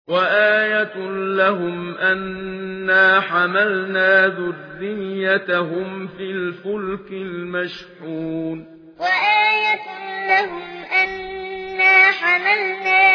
وآية لهم أنا حملنا ذريتهم في الفلك المشحون وآية لهم أنا حملنا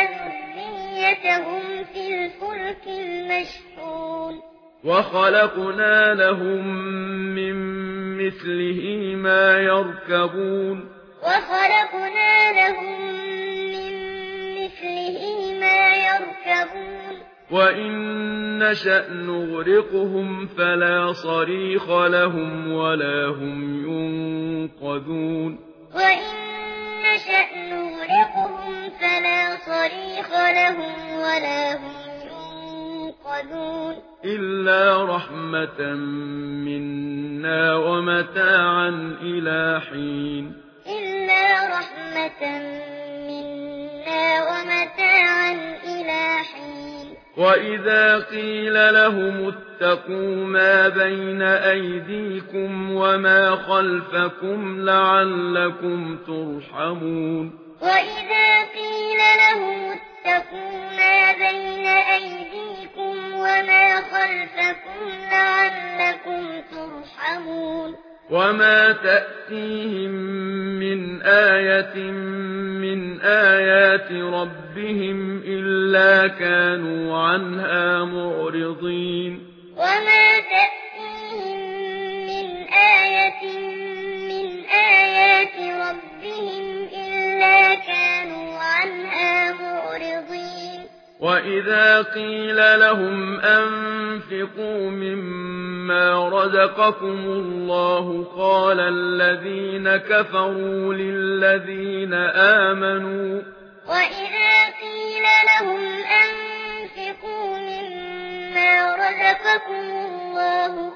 ذريتهم في الفلك المشحون وخلقنا لهم من مثله ما يركبون وخلقنا لهم من مثله ما يركبون وإن نشأ نغرقهم فلا صريخ لهم ولا هم ينقذون وإن نشأ نغرقهم فلا صريخ لهم ولا هم ينقذون إلا رحمة منا ومتاعا إلى حين إلا رحمة منا ومتاعا إلى حين وإذا قيل لهم اتقوا ما بين أيديكم وما خلفكم لعلكم ترحمون وإذا قيل لهم اتقوا ما بين أيديكم وما خلفكم لعلكم ترحمون وما تأتيهم من آية من آيات ربهم إلا كانوا عنها معرضين وما تأتيهم من آية من آيات ربهم إلا كانوا عنها معرضين وإذا قيل لهم أنفقوا مما رزقكم الله قال الذين كفروا للذين آمنوا وإذا قيل لهم أنفقوا مما رزقكم الله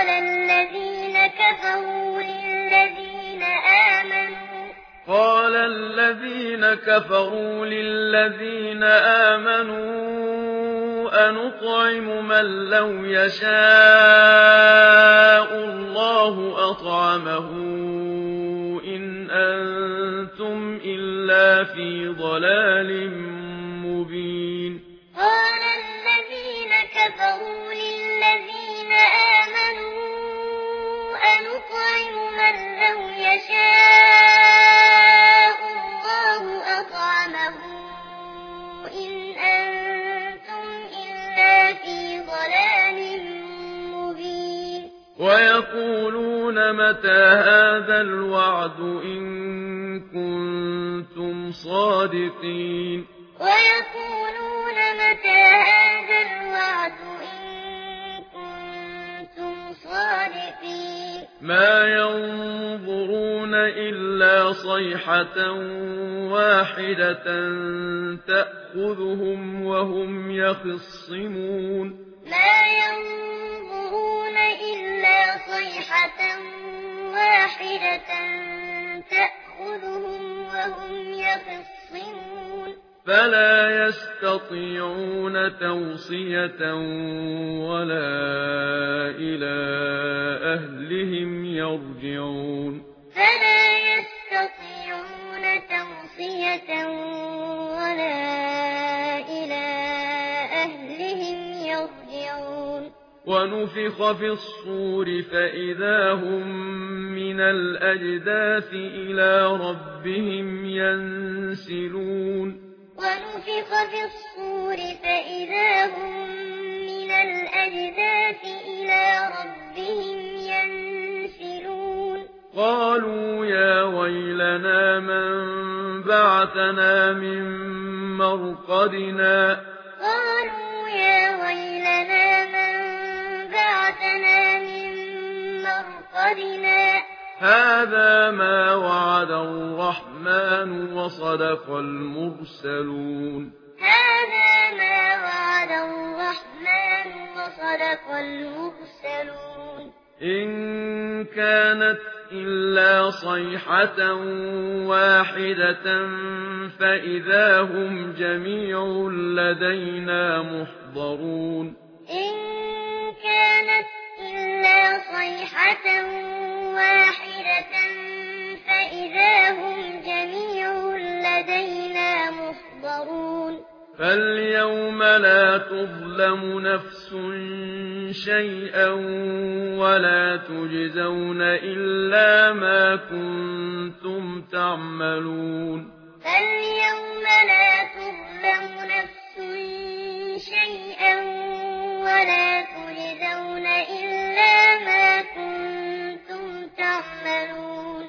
قال الذين كفروا للذين آمنوا أنطعم من لو يشاء الله أطعمه إن أنتم إلا في ضلال مبين قال الذين كفروا للذين آمنوا أنطعم من لو يشاء الله أطعمه إن أنتم إلا في ضلال مبين ويقولون متى هذا الوعد إن كنتم صادقين ويقولون متى هذا الوعد إن كنتم صادقين ما ينظرون إلا صيحة واحدة تأخذهم وهم يخصمون ما ينظرون إلا صيحة واحدة تأخذهم وهم يخصمون فلا يستطيعون توصية ولا إلى أهلهم يرجعون فلا يستطيعون توصية ولا إلى أهلهم يرجعون ونفخ في الصور فإذا هم من الأجداث إلى ربهم ينسلون ونفخ في الصور فإذا هم من الأجداث إلى ربهم ينسلون قالوا يا ويلنا من بعثنا من مرقدنا قالوا يا ويلنا من بعثنا من مرقدنا هذا ما وعد الرحمن وصدق المرسلون هذا ما وعد الرحمن وصدق المرسلون إن كانت إلا صيحة واحدة فإذا هم جميع لدينا محضرون إن كانت إلا صيحة واحدة فإذا هم جميع لدينا محضرون فاليوم لا تظلم نفس شيئا ولا تجزون إلا ما كنتم تعملون